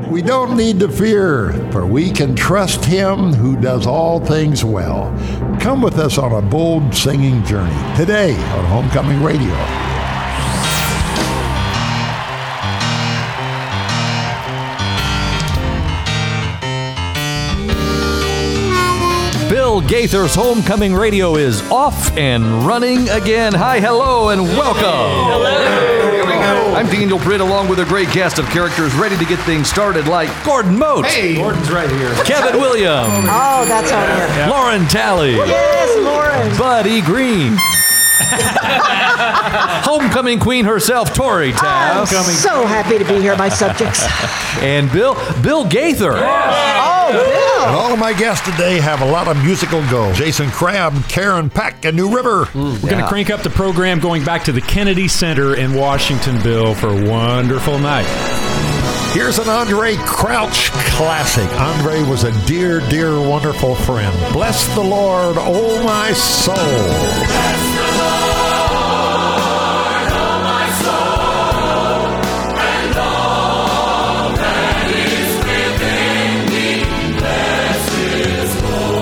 We don't need to fear, for we can trust him who does all things well. Come with us on a bold singing journey today on Homecoming Radio. Bill Gaither's Homecoming Radio is off and running again. Hi, hello, and welcome. Hello. Here we go. I'm Daniel Britt, along with a great cast of characters ready to get things started, like Gordon Moat. Hey, Gordon's right here. Kevin Williams. Oh, that's on here. Yep. Lauren Talley. Yes, Lauren. Buddy Green. Homecoming queen herself, Tori I'm Taft. so happy to be here, my subjects. And Bill Gaither. Oh, Bill. And all of my guests today have a lot of musical go. Jason Crabb, Karen Peck, and New River. We're going to crank up the program going back to the Kennedy Center in Washington, Bill, for a wonderful night. Here's an Andre Crouch classic. Andre was a dear, dear, wonderful friend. Bless the Lord, oh my soul. Bless the Lord, oh my soul, and all that is within me. Bless his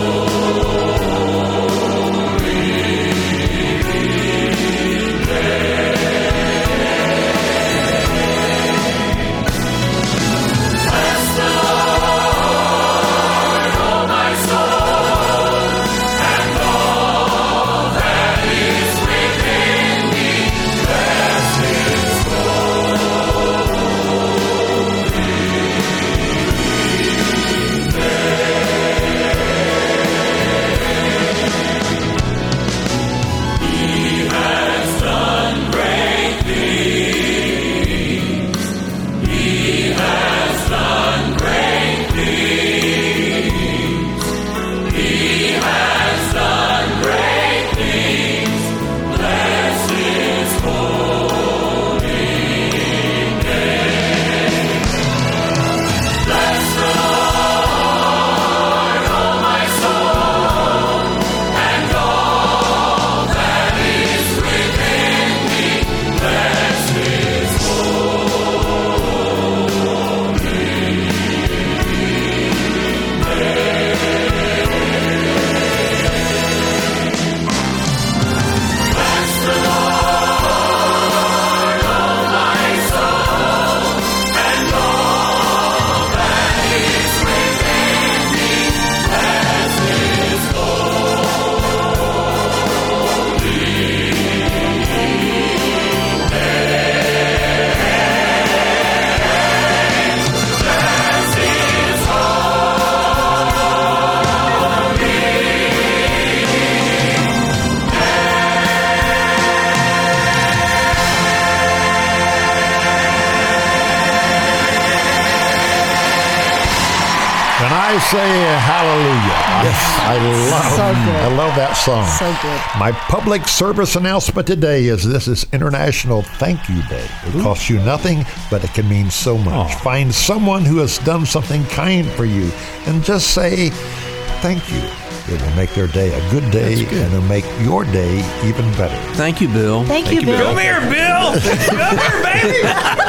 And I say hallelujah. Yes, I love that song. So good. My public service announcement today is this is International Thank You Day. It costs you nothing, but it can mean so much. Find someone who has done something kind for you and just say thank you. It will make their day a good day, and it'll make your day even better. Thank you, Bill. Thank you, Bill. Come here, Bill. Come here, baby.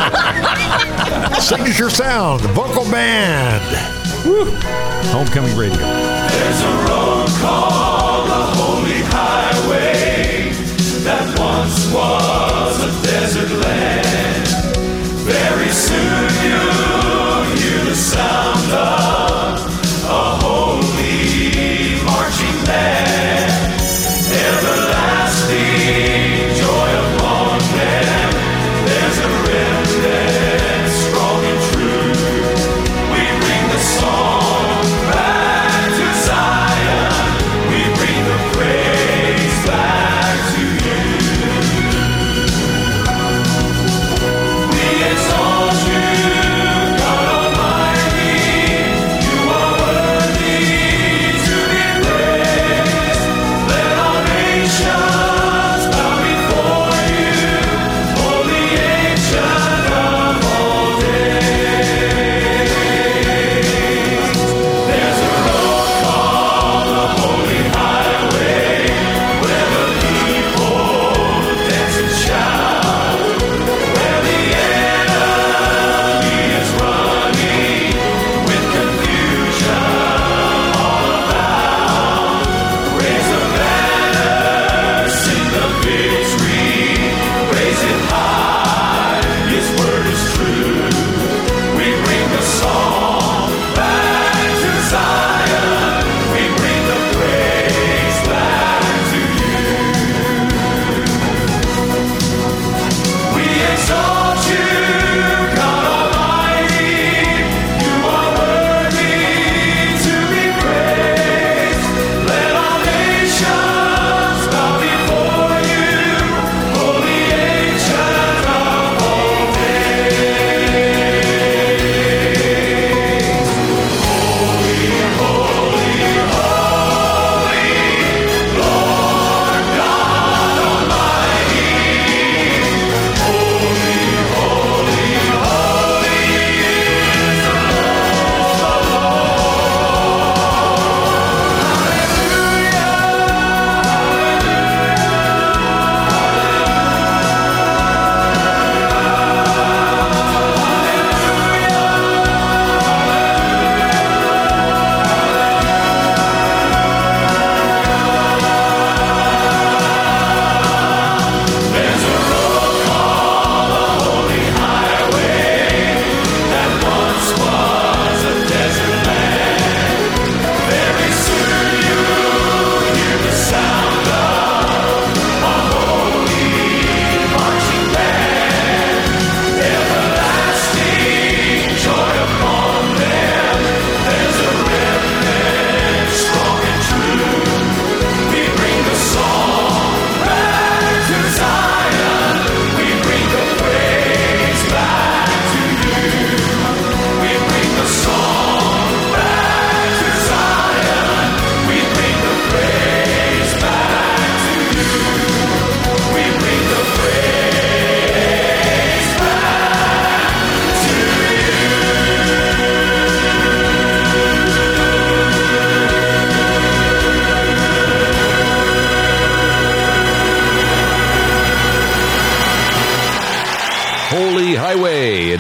Signature Sound, vocal band. Woo. Homecoming Radio. There's a road called the Holy Highway that once was a desert land. Very soon you'll hear the sound of a holy marching band. Everlasting joy upon them. There's a remnant strong and true. We bring the song back to Zion. We bring the praise back to you. We exalt you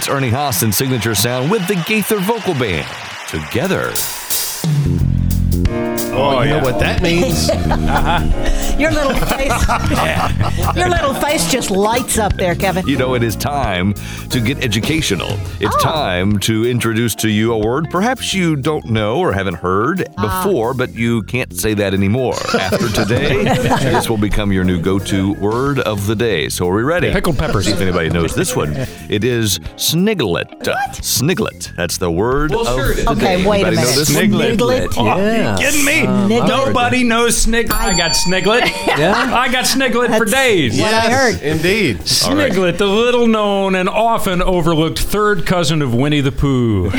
Ernie Haas and Signature Sound with the Gaither Vocal Band. Together. Oh, you know what that means? Your little face, your little face just lights up there, Kevin. You know, it is time to get educational. It's time to introduce to you a word perhaps you don't know or haven't heard before, but you can't say that anymore. After today, this will become your new go-to word of the day. So are we ready? Pickled peppers. See if anybody knows this one. It is sniglet. What? Sniglet. That's the word of the day. Okay, wait a Anybody know minute. this one? Sniglet. Oh, are you kidding me? Nobody knows Sniglet. I got Sniglet. I got Sniglet for days. What I heard. Indeed. Sniglet, the little known and often overlooked third cousin of Winnie the Pooh.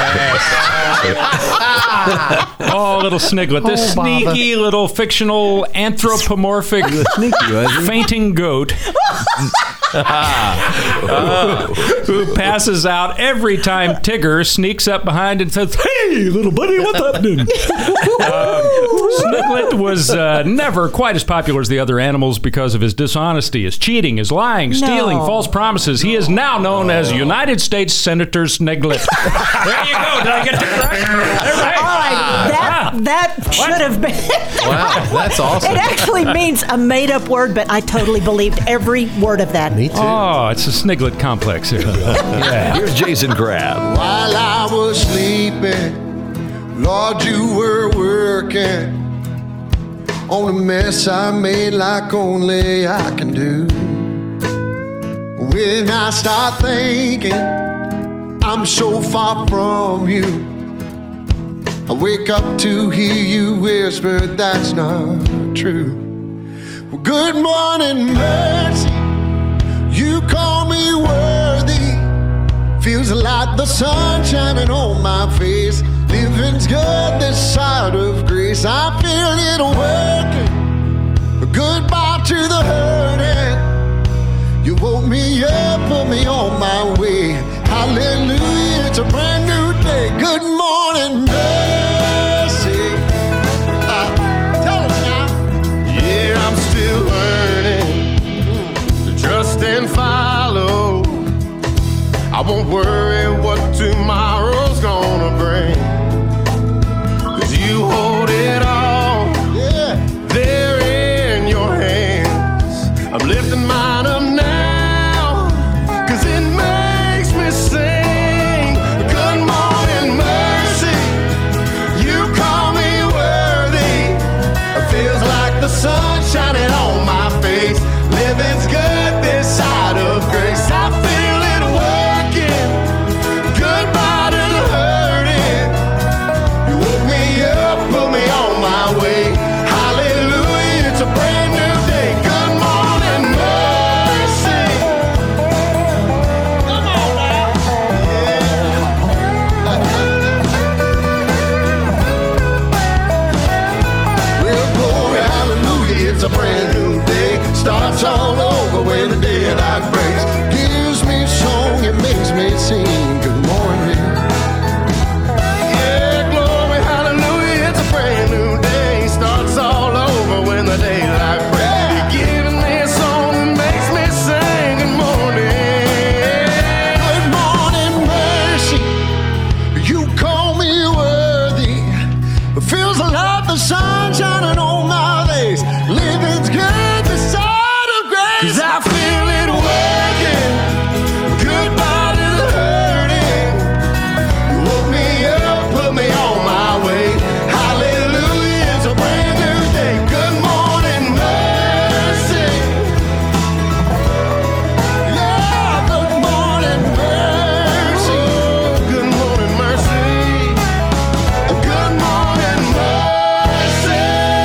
Oh, little Sniglet, this sneaky little fictional anthropomorphic fainting goat who passes out every time Tigger sneaks up behind and says, "Hey, little buddy, what's happening?" Sniglet was never quite as popular as the other animals because of his dishonesty, his cheating, his lying, stealing, false promises. He is now known as United States Senator Sniglet. There you go. Did I get that right? All right, that should have been. Wow, that's awesome. It actually means a made-up word, but I totally believed every word of that. Me too. Oh, it's a Sniglet complex here. Yeah. Here's Jason Crabb. While I was sleeping, Lord, you were working on a mess I made like only I can do. When I start thinking I'm so far from you, I wake up to hear you whisper that's not true. Well, good morning, mercy. You call me worthy. Feels like the sun shining on my face. Living's good this side of grace. I feel it working. Goodbye to the hurting. You woke me up, put me on my way. Hallelujah, it's a brand new day. Good morning, mercy. Tell us now. Yeah, I'm still learning to trust and follow. I won't worry what tomorrow's gonna bring. 'Cause you hold it all. Yeah. There in your hands. I'm lifting mine up now. 'Cause it makes me sing. Good morning, mercy. You call me worthy. It feels like the sun shining on my face. Living's good this side of grace. I feel it working. Goodbye to the hurting. You woke me up, put me on my way. Hallelujah, it's a brand new day. Good morning, mercy. Come on now. Well, glory, hallelujah, it's a brand new day. Starts all over when the daylight breaks. Gives me a song, it makes me sing. Good morning. Yeah, glory, hallelujah, it's a brand new day. Starts all over when the daylight breaks. He gives me a song that makes me sing. Good morning. Good morning, mercy. You call me worthy. It feels like the sun shining on my face. Living's good, the side of grace. 'Cause I feel it working. Goodbye to the hurting. You woke me up, put me on my way. Hallelujah, it's a brand new day. Good morning, mercy. Yeah, good morning, mercy. Good morning, mercy. Good morning, mercy.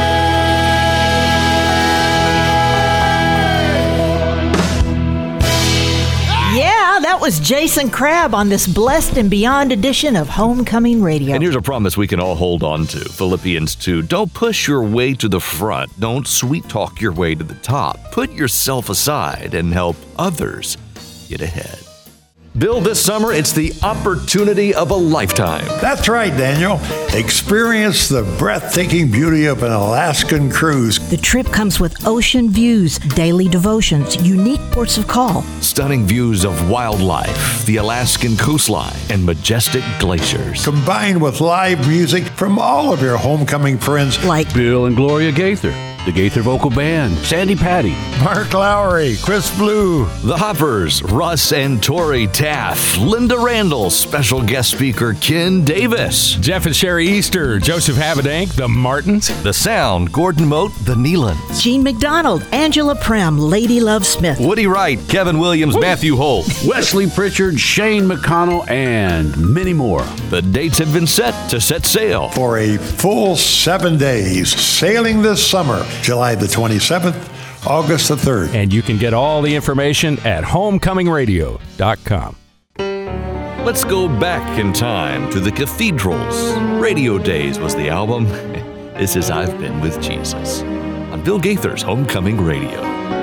Yeah, that was Jason Crabb on this Blessed and Beyond edition of Homecoming Radio. And here's a promise we can all hold on to. Philippians 2. Don't push your way to the front. Don't sweet talk your way to the top. Put yourself aside and help others get ahead. Bill, this summer, it's the opportunity of a lifetime. That's right, Daniel. Experience the breathtaking beauty of an Alaskan cruise. The trip comes with ocean views, daily devotions, unique ports of call, Stunning views of wildlife, the Alaskan coastline, and majestic glaciers. Combined with live music from all of your homecoming friends like Bill and Gloria Gaither, the Gaither Vocal Band, Sandy Patty, Mark Lowry, Chris Blue, The Hoppers, Russ and Tori Taff, Linda Randall, special guest speaker Ken Davis, Jeff and Sherry Easter, Joseph Habedank, the Martins, The Sound, Gordon Mote, The Nealons, Gene McDonald, Angela Prem, Lady Love Smith, Woody Wright, Kevin Williams, Matthew Holt, Wesley Pritchard, Shane McConnell, and many more. The dates have been set to set sail. for a full 7 days, sailing this summer, July the 27th, August the 3rd. and you can get all the information at homecomingradio.com. Let's go back in time to the Cathedrals. Radio Days was the album. This is I've Been With Jesus on Bill Gaither's Homecoming Radio.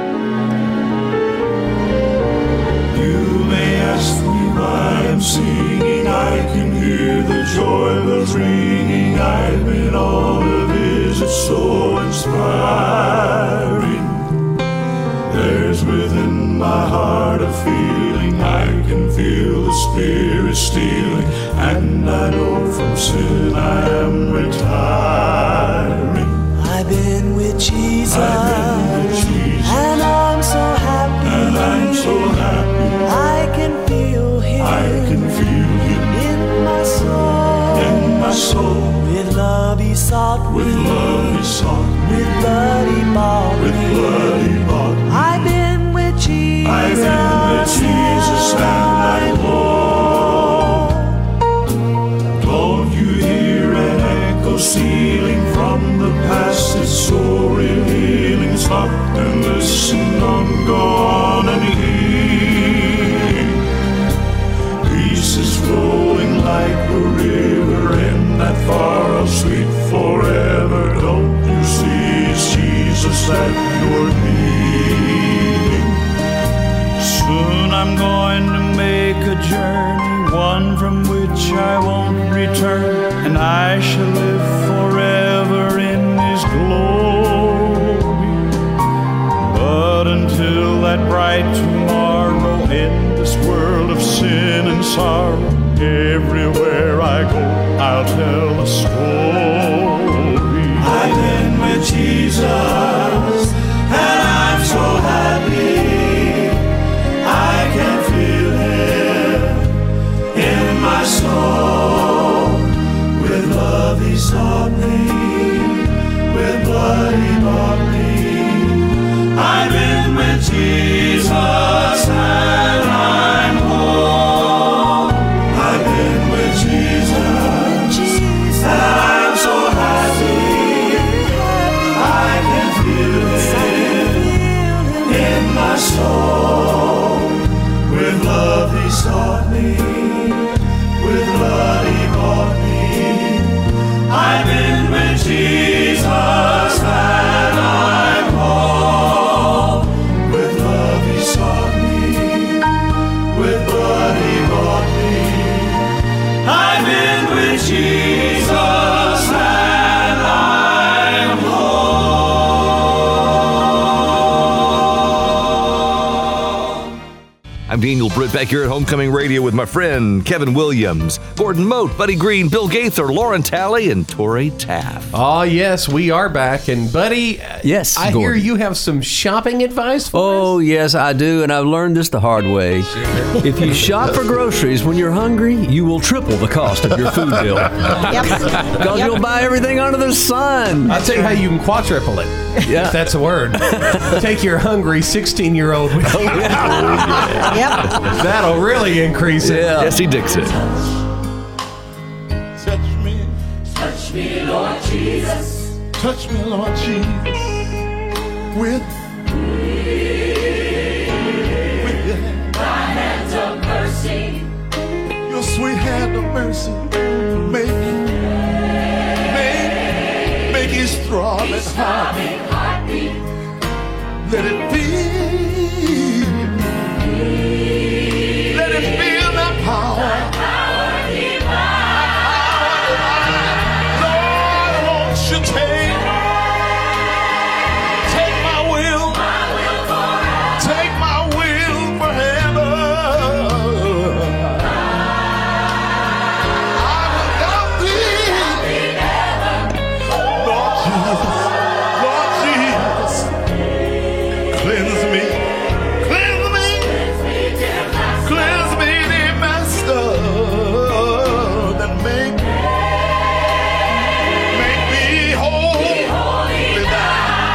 You may ask me why I'm singing. I can hear the joy bells ringing. I've been on a visit so inspiring. There's within my heart a feeling. I can feel the Spirit stealing, and I know from sin I am retiring. I've been with Jesus, I've been with Jesus, and I'm so happy. and I'm so happy. I can feel Him, I can feel Him in my soul. in my soul. With love He sought With me, love He sought me, with blood He bought with me. blood He bought me. I've been with Jesus, I've been with Jesus, and I'm home. Don't you hear an echo stealing from the past? It's so revealing. Stop and listen, don't go on and hear. Peace is flowing like a river in that far off sweet forever. Don't you see it's Jesus that you're needing? Soon I'm going to make a journey, one from which I won't return, and I shall live forever in His glory. But until that bright tomorrow, in this world of sin and sorrow, everywhere I go, I'll tell the story. I've been with Jesus, and I'm so happy. I can feel Him in my soul. With love He sought me, with blood He bought me. I've been with Jesus, and I'm home. I've been with Jesus, and I'm so happy. I can feel Him in my soul. With love He sought me, with blood He bought me. I've been with Jesus, and I'm home. With love He sought me, with blood He bought me. I've been with Jesus, and I'm home. I'm Daniel Britt back here at Homecoming Radio with my friend Kevin Williams, Gordon Mote, Buddy Green, Bill Gaither, Lauren Talley, and Tori Taff. Oh, yes, we are back. And, Buddy, Yes, I Gordon. hear you have some shopping advice for us. Oh, yes, I do, and I've learned this the hard way. If you shop for groceries when you're hungry, you will triple the cost of your food bill. Because you'll buy everything under the sun. I'll tell you how you can quadruple it, if that's a word. Take your hungry 16-year-old with you. That'll really increase it. Jesse Dixon. Touch me, Lord Jesus. Touch me, Lord Jesus. With my hands of mercy. Your sweet hand of mercy. Make his throbbing heartbeat. Let it feel. Let it feel you take my will, take my will forever. I will not bleed, Lord Jesus, cleanse me, dear Master, that make me holy thou.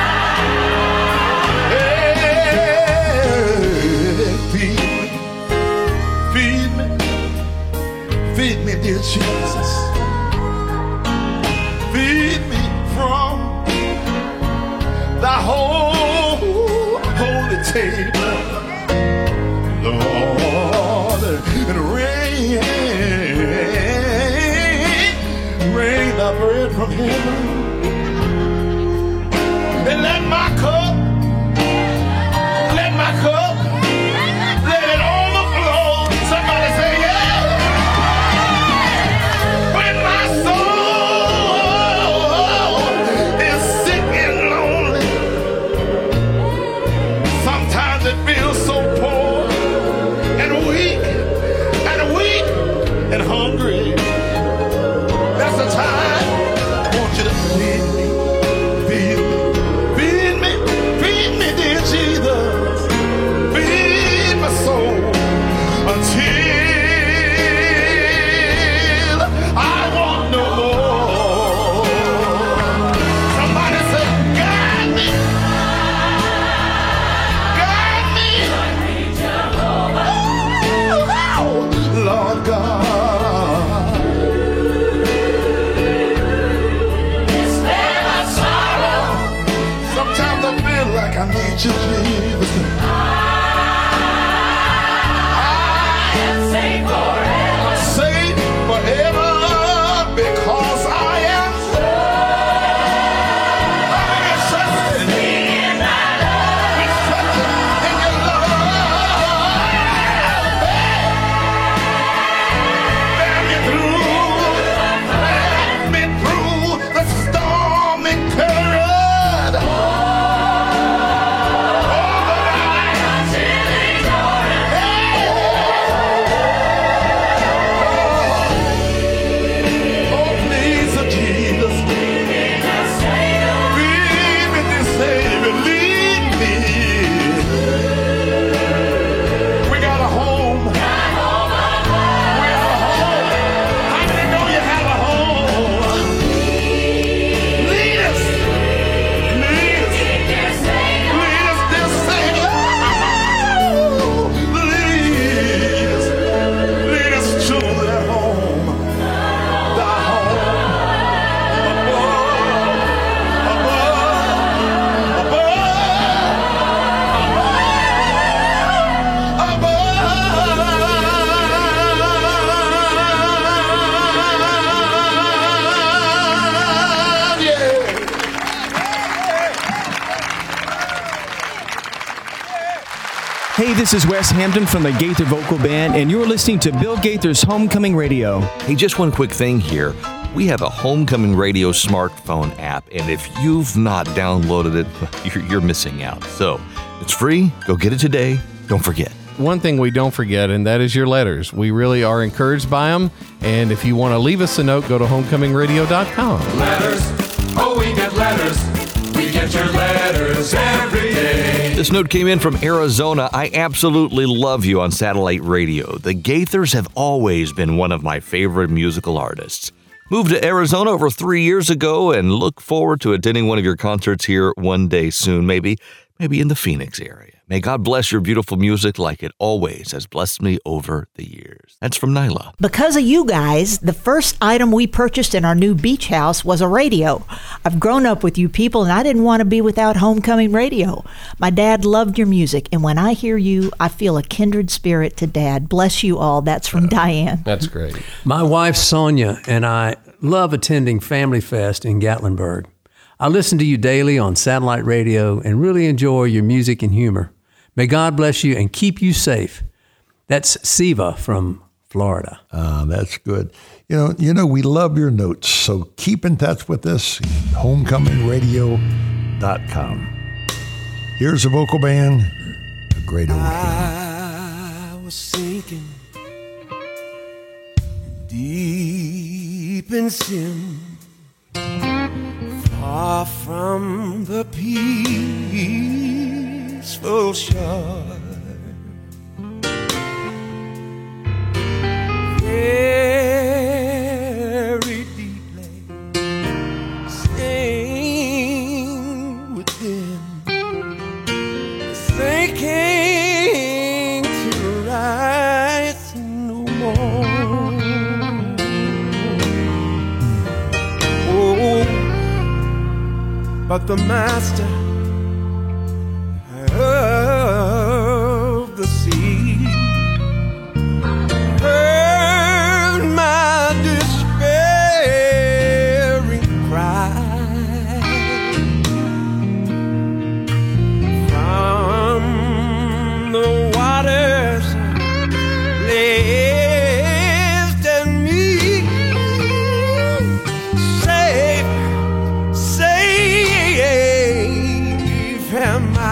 Feed me, dear Jesus. Feed me from thy holy table, Lord, and rain thy bread from heaven, and let my cup, let it overflow. Somebody say, yeah. When my soul is sick and lonely, sometimes it feels so poor and weak and hungry. That's the time I want you to feed me, dear Jesus. Feed my soul until I want no more. Somebody say, guide me, Lord God. Spare my sorrow. Sometimes I feel like I need you, Jesus. I am saved forever. Saved forever because I am trusting in thy love. Trusting in your love. Bear me through the stormy current. Hey, this is Wes Hampton from the Gaither Vocal Band, and you're listening to Bill Gaither's Homecoming Radio. Hey, just one quick thing here. We have a Homecoming Radio smartphone app, and if you've not downloaded it, you're missing out. So, it's free. Go get it today. Don't forget. One thing we don't forget, and that is your letters. We really are encouraged by them, and if you want to leave us a note, go to homecomingradio.com. Letters, oh, we get letters. We get your letters every day. This note came in from Arizona. I absolutely love you on satellite radio. The Gaithers have always been one of my favorite musical artists. Moved to Arizona over 3 years ago and look forward to attending one of your concerts here one day soon, maybe in the Phoenix area. May God bless your beautiful music like it always has blessed me over the years. That's from Nyla. Because of you guys, the first item we purchased in our new beach house was a radio. I've grown up with you people, and I didn't want to be without Homecoming Radio. My dad loved your music, and when I hear you, I feel a kindred spirit to Dad. Bless you all. That's from Diane. That's great. My wife, Sonia, and I love attending Family Fest in Gatlinburg. I listen to you daily on satellite radio and really enjoy your music and humor. May God bless you and keep you safe. That's Siva from Florida. That's good. You know, we love your notes, so keep in touch with us, homecomingradio.com. Here's a vocal band, A Great Ocean. I was sinking deep in sin, far from the peaceful shore. Very deeply staying within, sinking to rise no more. Oh, but the master of the sea heard my despairing cry from the waters, lifted me safe am I.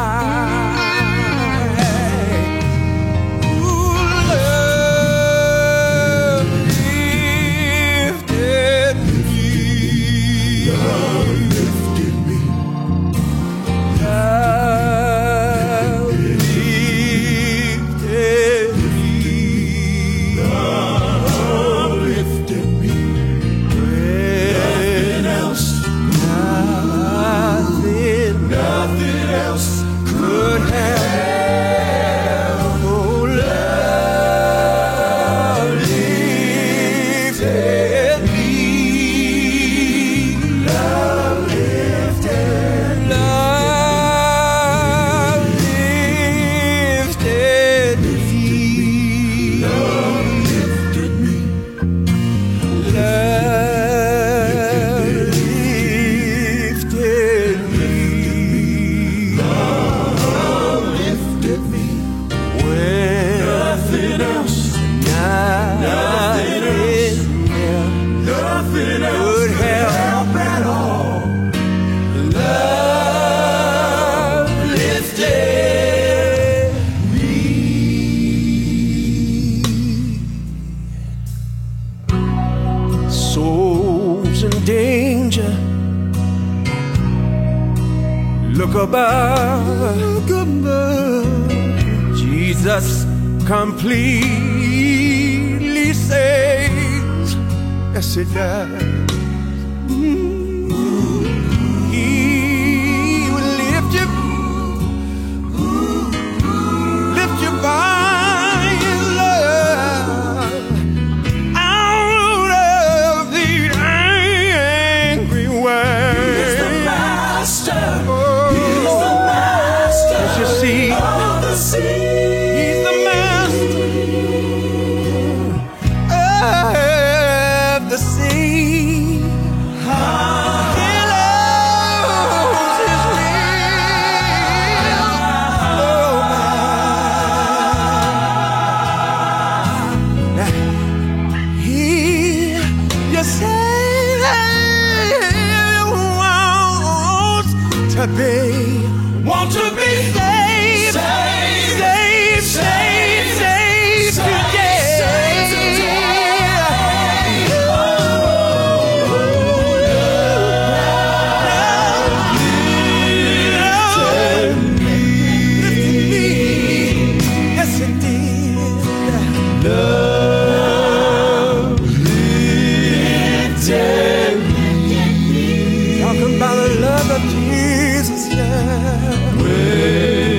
Look above, Jesus completely saves. Yes, it does. He will lift you by His love out of the angry way. He's the master. You see, of the sea. He's the master of the sea. He loves His will. He, you say, wants to be. Want to be saved, saved today. Lifted me, yes it did. Love lifted me. Talking about the love of Jesus, yeah.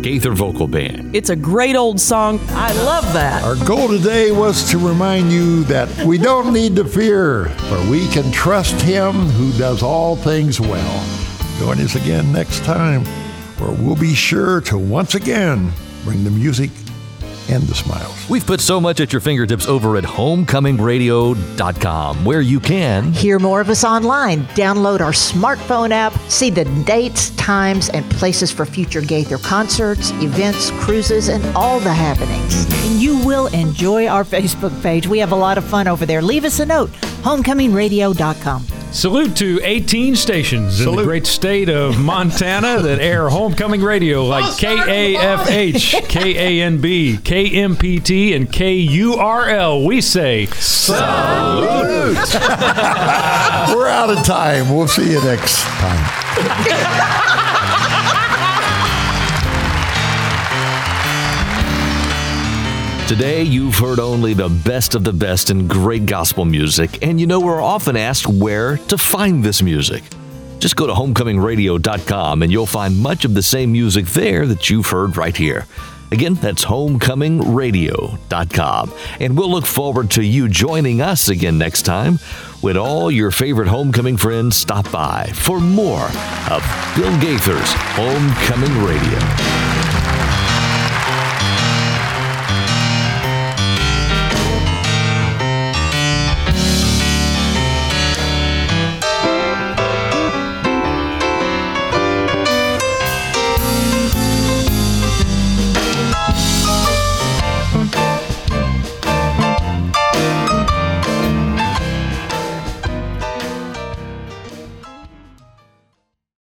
Gaither Vocal Band. It's a great old song. I love that. Our goal today was to remind you that we don't need to fear, for we can trust Him who does all things well. Join us again next time, where we'll be sure to once again bring the music and the smiles. We've put so much at your fingertips over at homecomingradio.com, where you can hear more of us online, download our smartphone app, see the dates, times, and places for future Gaither concerts, events, cruises, and all the happenings. And you will enjoy our Facebook page. We have a lot of fun over there. Leave us a note, homecomingradio.com. Salute to 18 stations in the great state of Montana that air homecoming radio like KAFH, KANB, KMPT, and KURL. We say salute. We're out of time. We'll see you next time. Today, you've heard only the best of the best in great gospel music, and you know we're often asked where to find this music. Just go to homecomingradio.com and you'll find much of the same music there that you've heard right here. Again, that's homecomingradio.com. And we'll look forward to you joining us again next time when all your favorite homecoming friends stop by for more of Bill Gaither's Homecoming Radio.